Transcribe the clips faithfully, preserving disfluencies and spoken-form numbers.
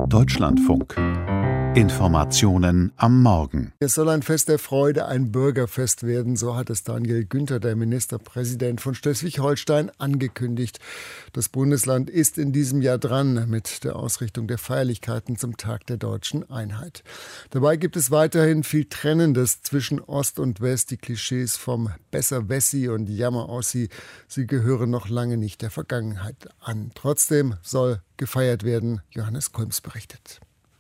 Deutschlandfunk. Informationen am Morgen. Es soll ein Fest der Freude, ein Bürgerfest werden, so hat es Daniel Günther, der Ministerpräsident von Schleswig-Holstein, angekündigt. Das Bundesland ist in diesem Jahr dran mit der Ausrichtung der Feierlichkeiten zum Tag der deutschen Einheit. Dabei gibt es weiterhin viel Trennendes zwischen Ost und West. Die Klischees vom Besser-Wessi und Jammer-Ossi, sie gehören noch lange nicht der Vergangenheit an. Trotzdem soll gefeiert werden. Johannes Kulms berichtet.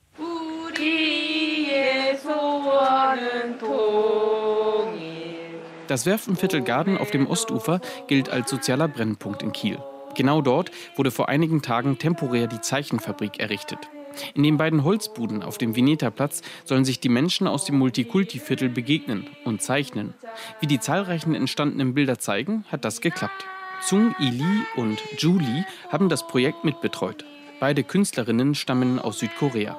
Das Werftenviertel Garden auf dem Ostufer gilt als sozialer Brennpunkt in Kiel. Genau dort wurde vor einigen Tagen temporär die Zeichenfabrik errichtet. In den beiden Holzbuden auf dem Vineta-Platz sollen sich die Menschen aus dem Multikulti-Viertel begegnen und zeichnen. Wie die zahlreichen entstandenen Bilder zeigen, hat das geklappt. Tsung Ili und Julie haben das Projekt mitbetreut. Beide Künstlerinnen stammen aus Südkorea.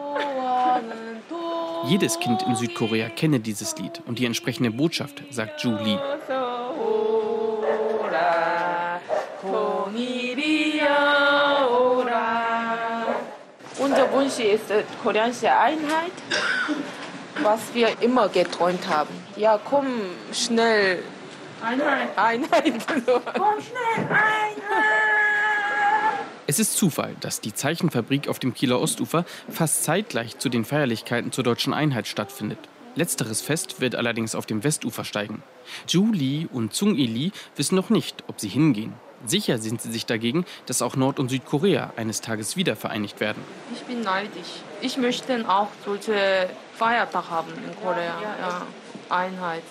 Jedes Kind in Südkorea kenne dieses Lied und die entsprechende Botschaft, sagt Julie. Unser Wunsch ist die koreanische Einheit, was wir immer geträumt haben. Ja, komm schnell. Einheit. Einheit. Komm schnell, Einheit. Es ist Zufall, dass die Zeichenfabrik auf dem Kieler Ostufer fast zeitgleich zu den Feierlichkeiten zur deutschen Einheit stattfindet. Letzteres Fest wird allerdings auf dem Westufer steigen. Julie und Tsung Ili wissen noch nicht, ob sie hingehen. Sicher sind sie sich dagegen, dass auch Nord- und Südkorea eines Tages wieder vereinigt werden. Ich bin neidisch. Ich möchte auch solche Feiertag haben in Korea. Ja, Einheit.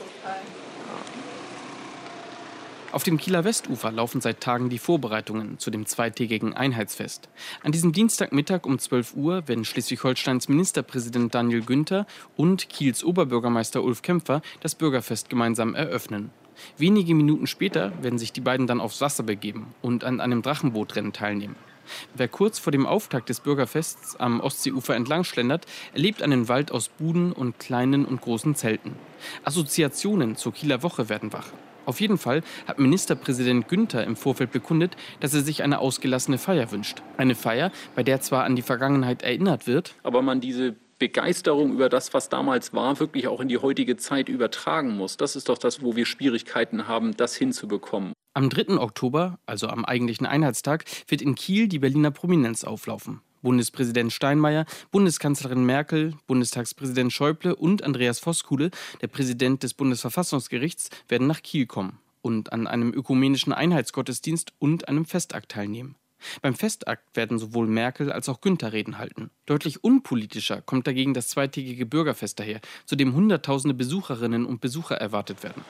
Auf dem Kieler Westufer laufen seit Tagen die Vorbereitungen zu dem zweitägigen Einheitsfest. An diesem Dienstagmittag um zwölf Uhr werden Schleswig-Holsteins Ministerpräsident Daniel Günther und Kiels Oberbürgermeister Ulf Kämpfer das Bürgerfest gemeinsam eröffnen. Wenige Minuten später werden sich die beiden dann aufs Wasser begeben und an einem Drachenbootrennen teilnehmen. Wer kurz vor dem Auftakt des Bürgerfests am Ostseeufer entlang schlendert, erlebt einen Wald aus Buden und kleinen und großen Zelten. Assoziationen zur Kieler Woche werden wach. Auf jeden Fall hat Ministerpräsident Günther im Vorfeld bekundet, dass er sich eine ausgelassene Feier wünscht. Eine Feier, bei der zwar an die Vergangenheit erinnert wird, aber man diese Begeisterung über das, was damals war, wirklich auch in die heutige Zeit übertragen muss. Das ist doch das, wo wir Schwierigkeiten haben, das hinzubekommen. Am dritten Oktober, also am eigentlichen Einheitstag, wird in Kiel die Berliner Prominenz auflaufen. Bundespräsident Steinmeier, Bundeskanzlerin Merkel, Bundestagspräsident Schäuble und Andreas Voskuhle, der Präsident des Bundesverfassungsgerichts, werden nach Kiel kommen und an einem ökumenischen Einheitsgottesdienst und einem Festakt teilnehmen. Beim Festakt werden sowohl Merkel als auch Günther Reden halten. Deutlich unpolitischer kommt dagegen das zweitägige Bürgerfest daher, zu dem Hunderttausende Besucherinnen und Besucher erwartet werden.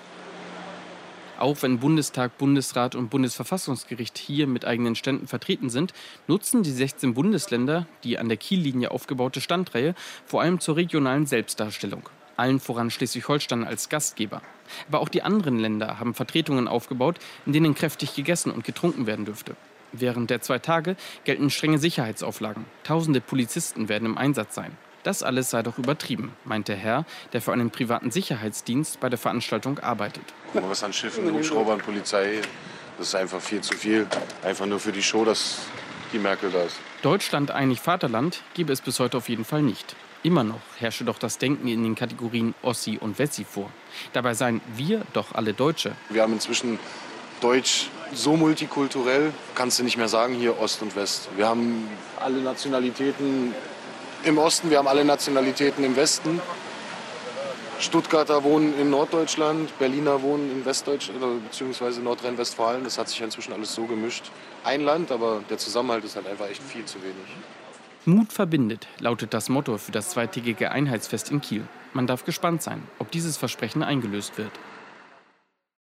Auch wenn Bundestag, Bundesrat und Bundesverfassungsgericht hier mit eigenen Ständen vertreten sind, nutzen die sechzehn Bundesländer die an der Kiellinie aufgebaute Standreihe vor allem zur regionalen Selbstdarstellung. Allen voran Schleswig-Holstein als Gastgeber. Aber auch die anderen Länder haben Vertretungen aufgebaut, in denen kräftig gegessen und getrunken werden dürfte. Während der zwei Tage gelten strenge Sicherheitsauflagen. Tausende Polizisten werden im Einsatz sein. Das alles sei doch übertrieben, meint der Herr, der für einen privaten Sicherheitsdienst bei der Veranstaltung arbeitet. Was an Schiffen, Hubschraubern, Polizei, das ist einfach viel zu viel. Einfach nur für die Show, dass die Merkel da ist. Deutschland einig Vaterland gebe es bis heute auf jeden Fall nicht. Immer noch herrsche doch das Denken in den Kategorien Ossi und Wessi vor. Dabei seien wir doch alle Deutsche. Wir haben inzwischen Deutsch so multikulturell, kannst du nicht mehr sagen, hier Ost und West. Wir haben alle Nationalitäten im Osten, wir haben alle Nationalitäten im Westen. Stuttgarter wohnen in Norddeutschland, Berliner wohnen in Westdeutschland bzw. Nordrhein-Westfalen. Das hat sich inzwischen alles so gemischt. Ein Land, aber der Zusammenhalt ist halt einfach echt viel zu wenig. Mut verbindet, lautet das Motto für das zweitägige Einheitsfest in Kiel. Man darf gespannt sein, ob dieses Versprechen eingelöst wird.